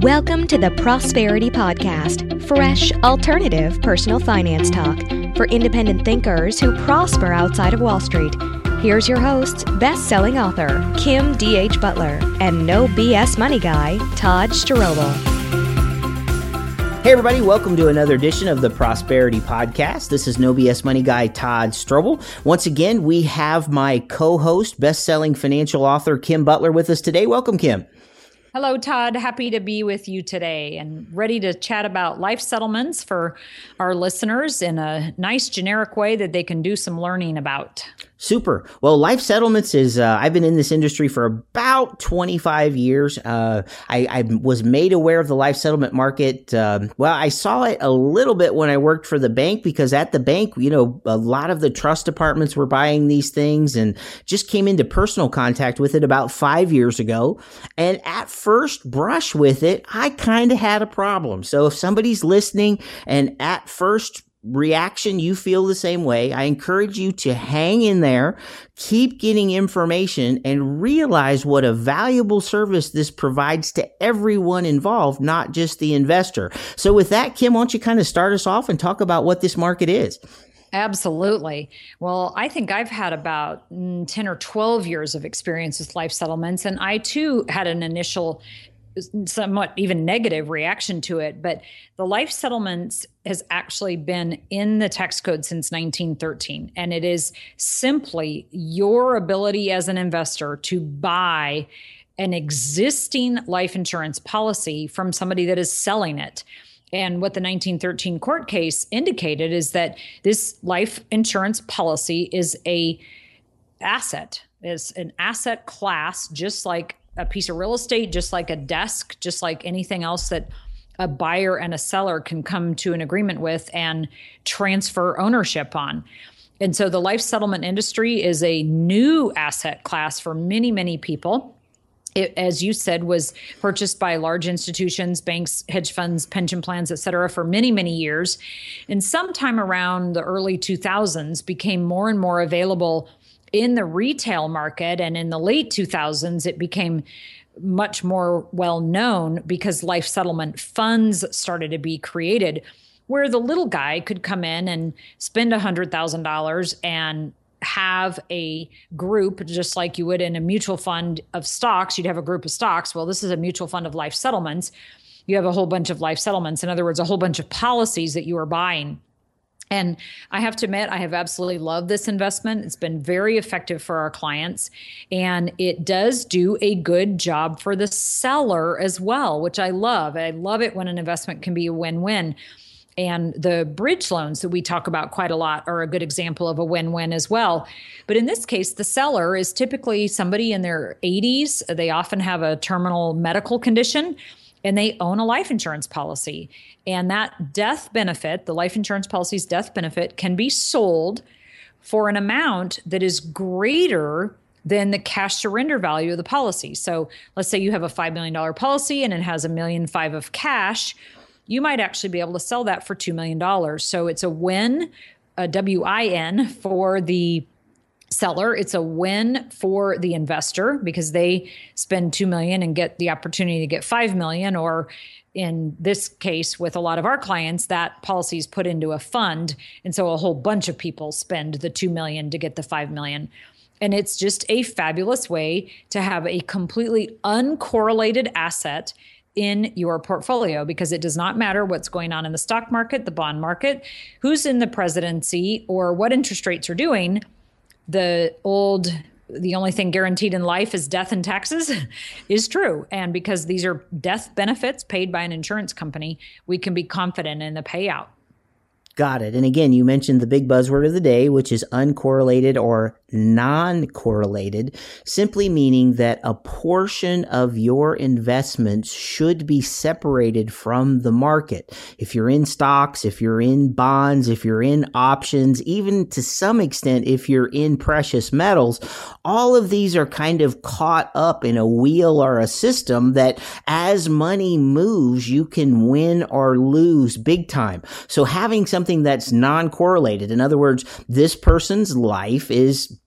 Welcome to the Prosperity Podcast, fresh, alternative personal finance talk for independent thinkers who prosper outside of Wall Street. Here's your hosts, best-selling author Kim D.H. Butler and no BS money guy, Todd Strobel. Hey everybody, welcome to another edition of the Prosperity Podcast. This is No BS Money Guy Todd Strobel. Once again, we have my co-host, best-selling financial author Kim Butler with us today. Welcome, Kim. Hello, Todd. Happy to be with you today and ready to chat about life settlements for our listeners in a nice generic way that they can do some learning about. Super. Well, life settlements is, I've been in this industry for about 25 years. I was made aware of the life settlement market. I saw it a little bit when I worked for the bank because at the bank, a lot of the trust departments were buying these things and just came into personal contact with it about 5 years ago. And at first brush with it, I kind of had a problem. So if somebody's listening and at first reaction, you feel the same way, I encourage you to hang in there, keep getting information, and realize what a valuable service this provides to everyone involved, not just the investor. So with that, Kim, why don't you kind of start us off and talk about what this market is? Absolutely. Well, I think I've had about 10 or 12 years of experience with life settlements, and I too had an initial somewhat even negative reaction to it. But the life settlements has actually been in the tax code since 1913. And it is simply your ability as an investor to buy an existing life insurance policy from somebody that is selling it. And what the 1913 court case indicated is that this life insurance policy is an asset class, just like a piece of real estate, just like a desk, just like anything else that a buyer and a seller can come to an agreement with and transfer ownership on. And so the life settlement industry is a new asset class for many, many people. It, as you said, was purchased by large institutions, banks, hedge funds, pension plans, et cetera, for many, many years. And sometime around the early 2000s became more and more available in the retail market. And in the late 2000s, it became much more well known because life settlement funds started to be created where the little guy could come in and spend $100,000 and have a group, just like you would in a mutual fund of stocks. You'd have a group of stocks. Well, this is a mutual fund of life settlements. You have a whole bunch of life settlements. In other words, a whole bunch of policies that you are buying. And I have to admit, I have absolutely loved this investment. It's been very effective for our clients. And it does do a good job for the seller as well, which I love. I love it when an investment can be a win-win. And the bridge loans that we talk about quite a lot are a good example of a win-win as well. But in this case, the seller is typically somebody in their 80s. They often have a terminal medical condition, and they own a life insurance policy. And that death benefit, the life insurance policy's death benefit, can be sold for an amount that is greater than the cash surrender value of the policy. So let's say you have a $5 million policy and it has $1.5 million of cash. You might actually be able to sell that for $2 million. So it's a win, a WIN for the seller. It's a win for the investor because they spend $2 million and get the opportunity to get $5 million, or in this case, with a lot of our clients, that policy is put into a fund. And so a whole bunch of people spend the $2 million to get the $5 million. And it's just a fabulous way to have a completely uncorrelated asset in your portfolio, because it does not matter what's going on in the stock market, the bond market, who's in the presidency, or what interest rates are doing. The only thing guaranteed in life is death and taxes is true. And because these are death benefits paid by an insurance company, we can be confident in the payout. Got it. And again, you mentioned the big buzzword of the day, which is uncorrelated or non-correlated, simply meaning that a portion of your investments should be separated from the market. If you're in stocks, if you're in bonds, if you're in options, even to some extent, if you're in precious metals, all of these are kind of caught up in a wheel or a system that as money moves, you can win or lose big time. So having something that's non-correlated, in other words, this person's life is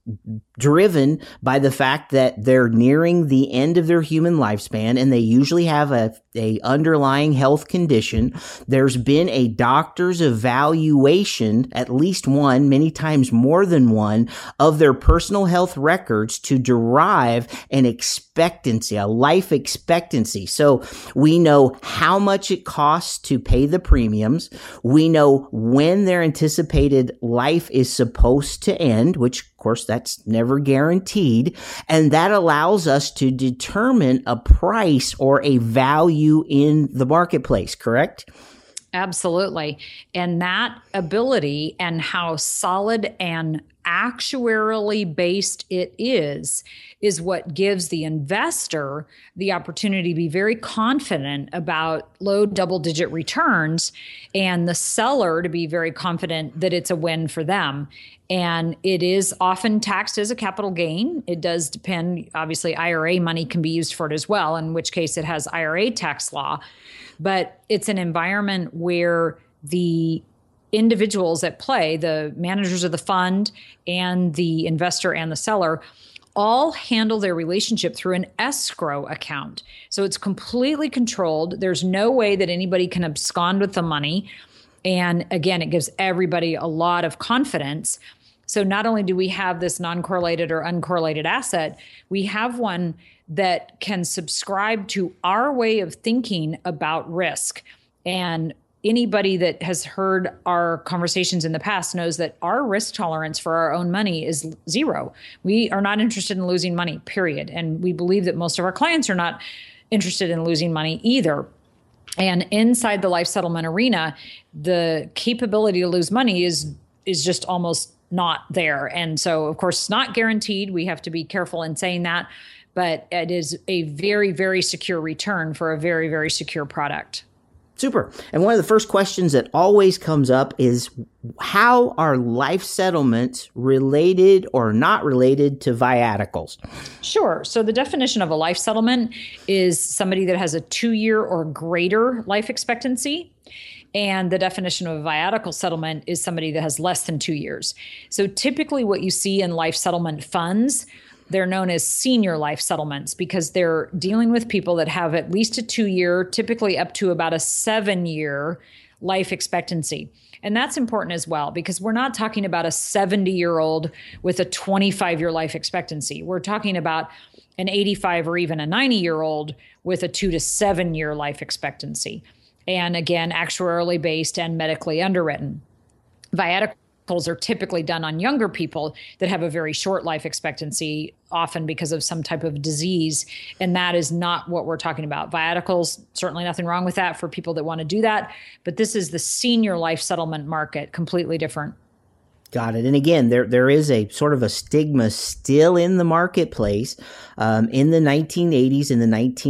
driven by the fact that they're nearing the end of their human lifespan and they usually have a underlying health condition. There's been a doctor's evaluation, at least one, many times more than one, of their personal health records to derive an expectancy, a life expectancy. So we know how much it costs to pay the premiums. We know when their anticipated life is supposed to end, which of course that's never guaranteed. And that allows us to determine a price or a value in the marketplace, correct? Absolutely. And that ability and how solid and actuarially based it is what gives the investor the opportunity to be very confident about low double-digit returns and the seller to be very confident that it's a win for them. And it is often taxed as a capital gain. It does depend. Obviously, IRA money can be used for it as well, in which case it has IRA tax law. But it's an environment where the individuals at play, the managers of the fund and the investor and the seller, all handle their relationship through an escrow account. So it's completely controlled. There's no way that anybody can abscond with the money. And again, it gives everybody a lot of confidence. So not only do we have this non-correlated or uncorrelated asset, we have one that can subscribe to our way of thinking about risk. And anybody that has heard our conversations in the past knows that our risk tolerance for our own money is zero. We are not interested in losing money, period. And we believe that most of our clients are not interested in losing money either. And inside the life settlement arena, the capability to lose money is just almost not there. And so, of course, it's not guaranteed. We have to be careful in saying that. But it is a very, very secure return for a very, very secure product. Super. And one of the first questions that always comes up is, how are life settlements related or not related to viaticals? Sure. So the definition of a life settlement is somebody that has a 2-year or greater life expectancy. And the definition of a viatical settlement is somebody that has less than 2 years. So typically what you see in life settlement funds, they're known as senior life settlements because they're dealing with people that have at least a 2-year, typically up to about a 7-year life expectancy. And that's important as well, because we're not talking about a 70-year-old with a 25-year life expectancy. We're talking about an 85 or even a 90-year-old with a 2 to 7 year life expectancy. And again, actuarially based and medically underwritten. Viaticals are typically done on younger people that have a very short life expectancy, often because of some type of disease. And that is not what we're talking about. Viaticals, certainly nothing wrong with that for people that want to do that. But this is the senior life settlement market, completely different. Got it. And again, there is a sort of a stigma still in the marketplace. In the 1980s and the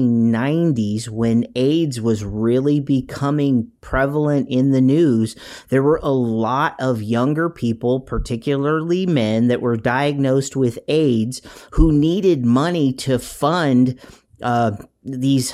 1990s, when AIDS was really becoming prevalent in the news, there were a lot of younger people, particularly men, that were diagnosed with AIDS who needed money to fund these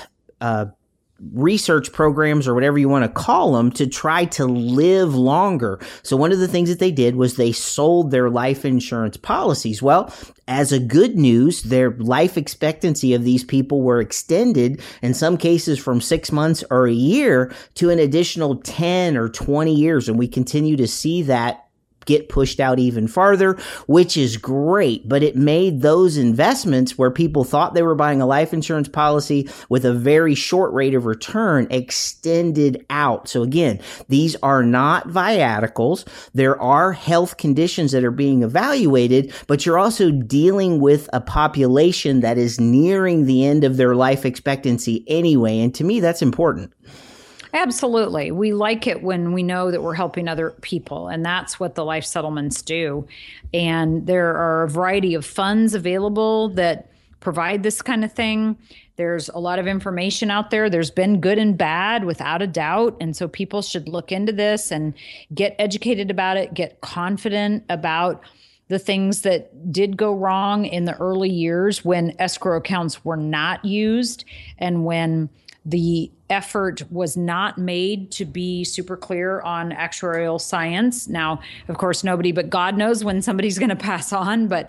research programs or whatever you want to call them to try to live longer. So one of the things that they did was they sold their life insurance policies. Well, as a good news, their life expectancy of these people were extended in some cases from 6 months or a year to an additional 10 or 20 years. And we continue to see that get pushed out even farther, which is great, but it made those investments where people thought they were buying a life insurance policy with a very short rate of return extended out. So again, these are not viaticals. There are health conditions that are being evaluated, but you're also dealing with a population that is nearing the end of their life expectancy anyway. And to me, that's important. Absolutely. We like it when we know that we're helping other people, and that's what the life settlements do. And there are a variety of funds available that provide this kind of thing. There's a lot of information out there. There's been good and bad, without a doubt. And so people should look into this and get educated about it, get confident about the things that did go wrong in the early years when escrow accounts were not used and when the effort was not made to be super clear on actuarial science. Now, of course, nobody but God knows when somebody's going to pass on, but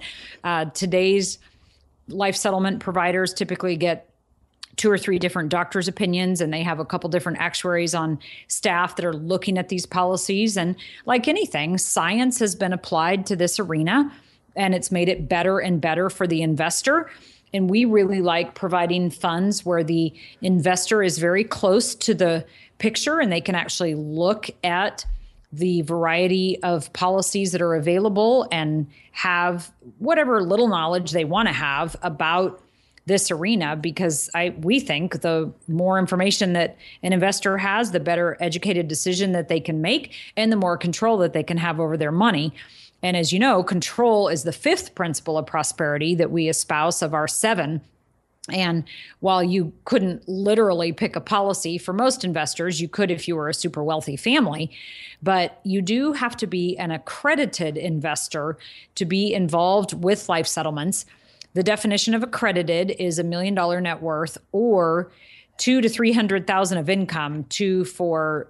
today's life settlement providers typically get 2 or 3 different doctors' opinions, and they have a couple different actuaries on staff that are looking at these policies. And like anything, science has been applied to this arena, and it's made it better and better for the investor. And we really like providing funds where the investor is very close to the picture and they can actually look at the variety of policies that are available and have whatever little knowledge they want to have about this arena, because we think the more information that an investor has, the better educated decision that they can make and the more control that they can have over their money. And as you know, control is the 5th principle of prosperity that we espouse of our 7. And while you couldn't literally pick a policy for most investors, you could if you were a super wealthy family, but you do have to be an accredited investor to be involved with life settlements. The definition of accredited is $1 million net worth or 2 to 300,000 of income, 2 for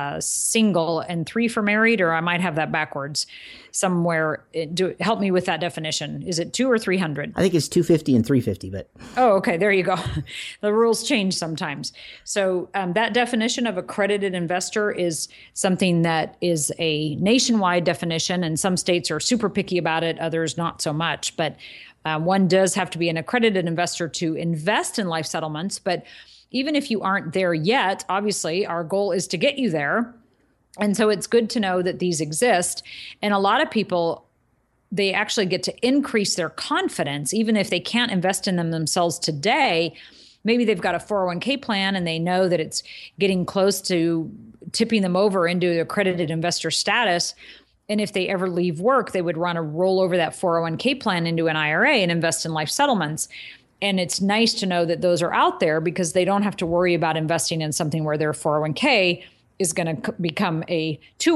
single and 3 for married, or I might have that backwards somewhere. Help me with that definition. Is it 2 or 300? I think it's 250 and 350, but. Oh, okay. There you go. The rules change sometimes. So that definition of accredited investor is something that is a nationwide definition, and some states are super picky about it, others not so much. But one does have to be an accredited investor to invest in life settlements. But even if you aren't there yet, obviously our goal is to get you there. And so it's good to know that these exist. And a lot of people, they actually get to increase their confidence, even if they can't invest in them themselves today. Maybe they've got a 401k plan and they know that it's getting close to tipping them over into accredited investor status. And if they ever leave work, they would want to roll over that 401k plan into an IRA and invest in life settlements. And it's nice to know that those are out there because they don't have to worry about investing in something where their 401k is going to become a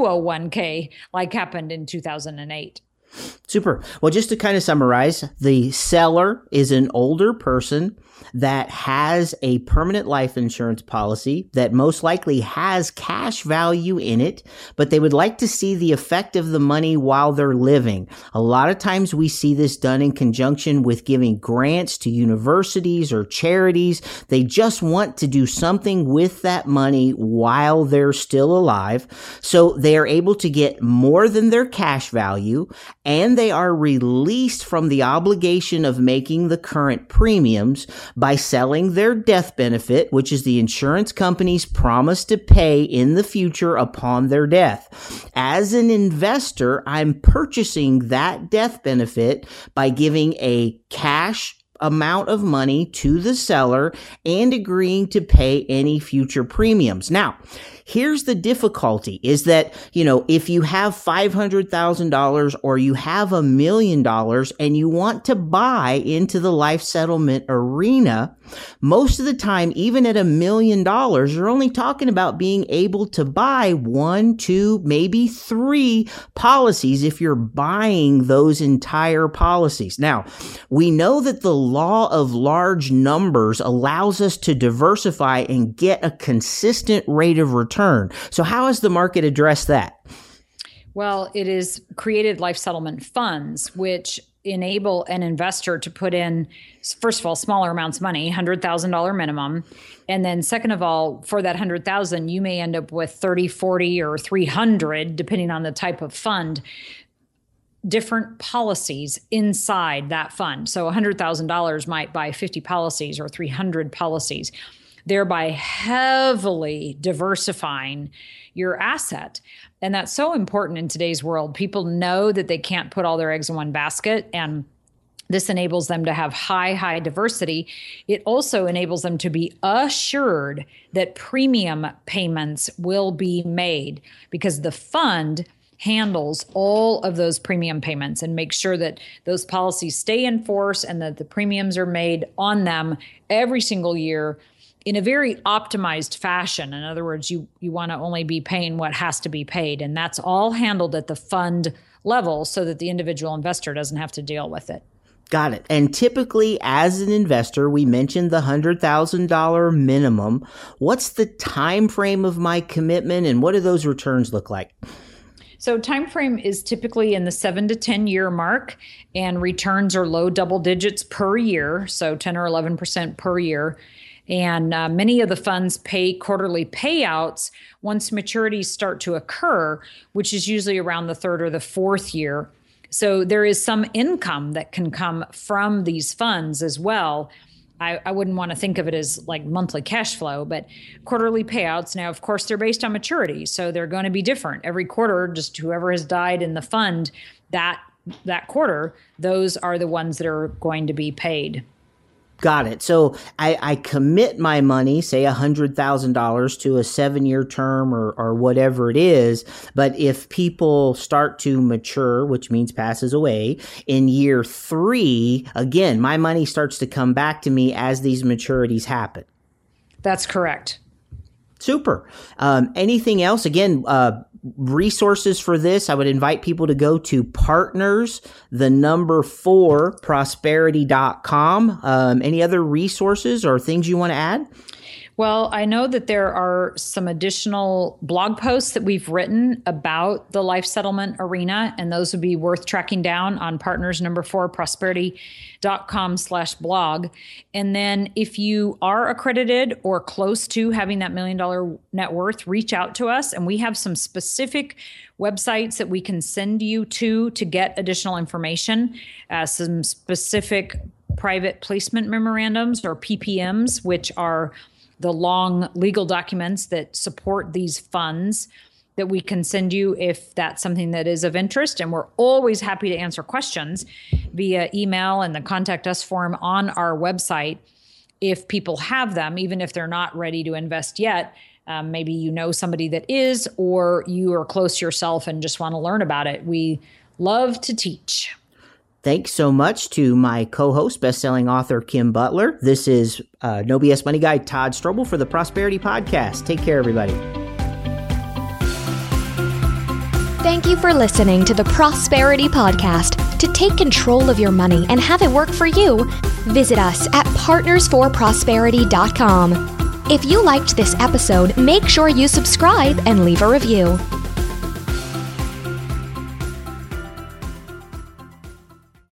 201k like happened in 2008. Super. Well, just to kind of summarize, the seller is an older person that has a permanent life insurance policy that most likely has cash value in it, but they would like to see the effect of the money while they're living. A lot of times we see this done in conjunction with giving grants to universities or charities. They just want to do something with that money while they're still alive. So they are able to get more than their cash value, and they are released from the obligation of making the current premiums by selling their death benefit, which is the insurance company's promise to pay in the future upon their death. As an investor, I'm purchasing that death benefit by giving a cash amount of money to the seller and agreeing to pay any future premiums. Now, here's the difficulty is that, if you have $500,000 or you have $1 million and you want to buy into the life settlement arena, most of the time, even at $1 million, you're only talking about being able to buy 1, 2, maybe 3 policies if you're buying those entire policies. Now, we know that the law of large numbers allows us to diversify and get a consistent rate of return. So how has the market addressed that? Well, it has created life settlement funds, which enable an investor to put in, first of all, smaller amounts of money, $100,000 minimum. And then second of all, for that $100,000, you may end up with 30, 40, or 300, depending on the type of fund, different policies inside that fund. So $100,000 might buy 50 policies or 300 policies, thereby heavily diversifying your asset. And that's so important in today's world. People know that they can't put all their eggs in one basket, and this enables them to have high diversity. It also enables them to be assured that premium payments will be made because the fund handles all of those premium payments and makes sure that those policies stay in force and that the premiums are made on them every single year in a very optimized fashion. In other words, you want to only be paying what has to be paid. And that's all handled at the fund level so that the individual investor doesn't have to deal with it. Got it. And typically, as an investor, we mentioned the $100,000 minimum. What's the time frame of my commitment, and what do those returns look like? So time frame is typically in the 7 to 10 year mark, and returns are low double digits per year, so 10 or 11% per year. And many of the funds pay quarterly payouts once maturities start to occur, which is usually around the third or the fourth year. So there is some income that can come from these funds as well. I wouldn't want to think of it as like monthly cash flow, but quarterly payouts. Now, of course, they're based on maturity, so they're going to be different. Every quarter, just whoever has died in the fund that quarter, those are the ones that are going to be paid. Got it. So I commit my money, say $100,000 to a 7-year term or whatever it is. But if people start to mature, which means passes away in year 3, again, my money starts to come back to me as these maturities happen. That's correct. Super. Anything else? Again, resources for this, I would invite people to go to partners4prosperity.com. Any other resources or things you want to add? Well, I know that there are some additional blog posts that we've written about the life settlement arena, and those would be worth tracking down on partners4prosperity.com/blog. And then if you are accredited or close to having that $1 million net worth, reach out to us, and we have some specific websites that we can send you to get additional information, some specific private placement memorandums or PPMs, which are the long legal documents that support these funds that we can send you if that's something that is of interest. And we're always happy to answer questions via email and the contact us form on our website if people have them, even if they're not ready to invest yet. Maybe you know somebody that is, or you are close yourself and just want to learn about it. We love to teach. Thanks so much to my co-host, best-selling author Kim Butler. This is No BS Money Guy Todd Strobel for the Prosperity Podcast. Take care, everybody. Thank you for listening to the Prosperity Podcast. To take control of your money and have it work for you, visit us at partners4prosperity.com. If you liked this episode, make sure you subscribe and leave a review.